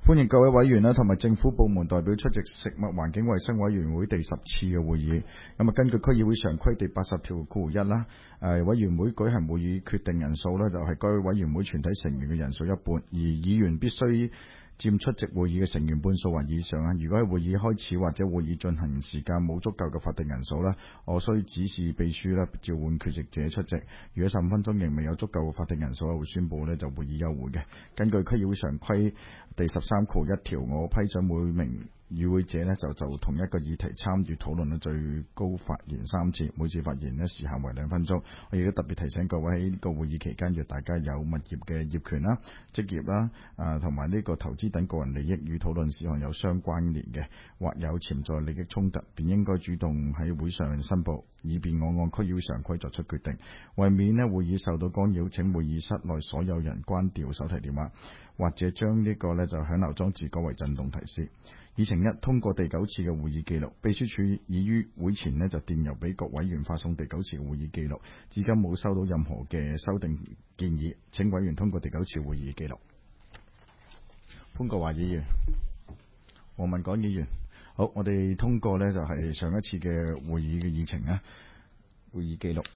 歡迎各位委員啦，同埋政府部門代表出席食物環境衛生委員會第10次嘅會議。咁啊，根據區議會常規第80條1啦，委員會舉行會議決定人數呢，就係該委員會全體成員嘅人數一半，而議員必須佔出席會議嘅成員半數或以上啊！如果喺會議開始或者會議進行時間冇足夠嘅法定人數呢，我需指示秘書呢召喚缺席者出席。如果15分鐘仍未有足夠嘅法定人數，我會宣佈呢就會議休會嘅。根據區議會常規第13(1)條，我批准每名與會者呢就同一個議題參與討論呢，最高發言3次，每次發言呢時限為2分鐘。我亦都特別提醒各位喺呢個會議期間，若大家有物業嘅業權啦、職業啦、同埋呢個投資等個人利益與討論事項有相關聯嘅，或有潛在利益衝突，便應該主動喺會上申報，以便我按區議會常規作出決定。為免呢會議受到干擾，請會議室內所有人關掉手提電話，或者將呢個呢就響鬧裝置改為震動提示。議程1，通過第9次嘅會議記錄。秘書處已於會前呢就電郵俾各委員發送第9次嘅會議記錄，至今冇收到任何嘅修訂建議，請委員通過第9次會議記錄。潘國華議員、黃文廣議員，好，我哋通過呢就係上一次嘅會議嘅議程啊，會議記錄。